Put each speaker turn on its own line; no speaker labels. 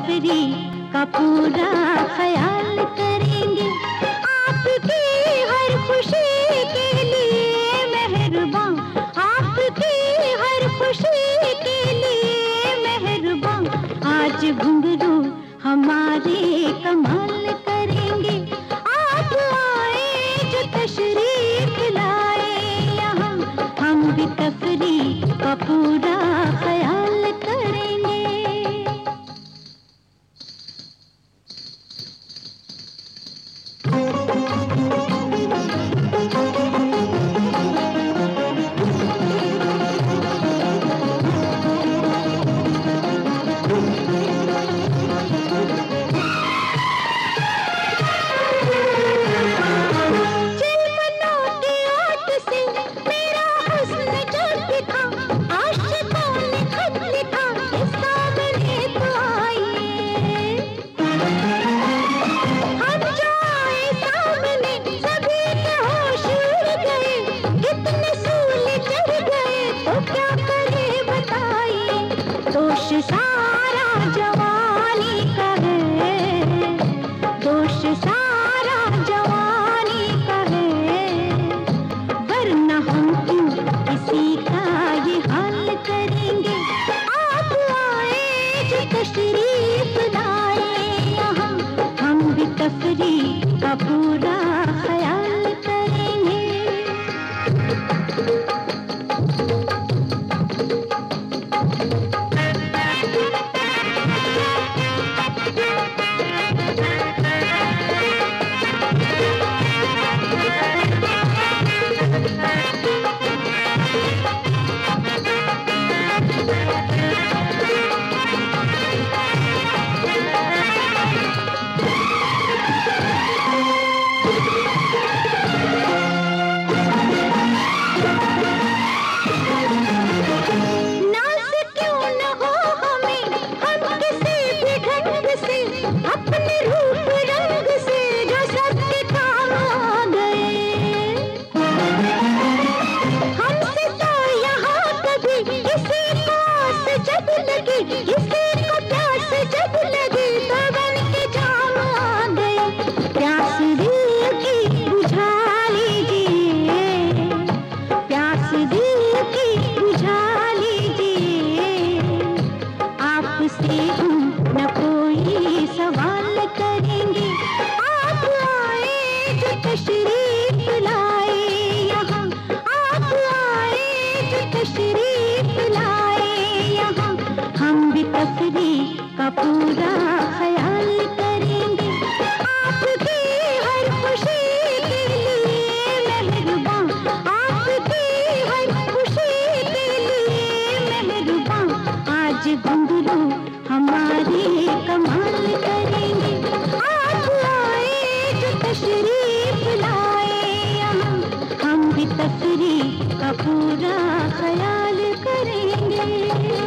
तफरी का पूरा ख्याल करेंगे। आपकी हर खुशी के लिए मेहरबान, आपकी हर खुशी के लिए मेहरबान। आज घुंघरू हमारे कमाल करेंगे। आप आए जो तशरीफ लाए यहाँ, हम भी तफरी का पूरा ख्याल करेंगे। दोष सारा जवानी का है, दोष सारा जवानी का है, वरना हम क्यों किसी का ये हाल करेंगे। आप आए जो तशरीफ लाए यहाँ, हम भी तफरी का पूरा ख्याल करेंगे। अपने रूप रंग से जो सबके काम आ गए, हमसे तो यहाँ कभी किसी को आस जब लगी, किसी को प्यास जब लगी तो बन के जाम आ गए। प्यास दिल की बुझा लीजिए, प्यास दिल की बुझा लीजिए। आपसे हम न कोई सवाल करेंगे। आप आए जो तशरीफ लाए यहाँ, आप आए जो तशरीफ लाए यहाँ, हम भी तफरी का पूरा ख्याल करेंगे। आपकी हर खुशी के लिए मेहरबान, आपकी हर खुशी के लिए मेहरबान। आज घुंघरू हमारे कमाल करेंगे। आप आए जो तशरीफ लाए यहाँ, हम भी तफरी का पूरा ख्याल करेंगे।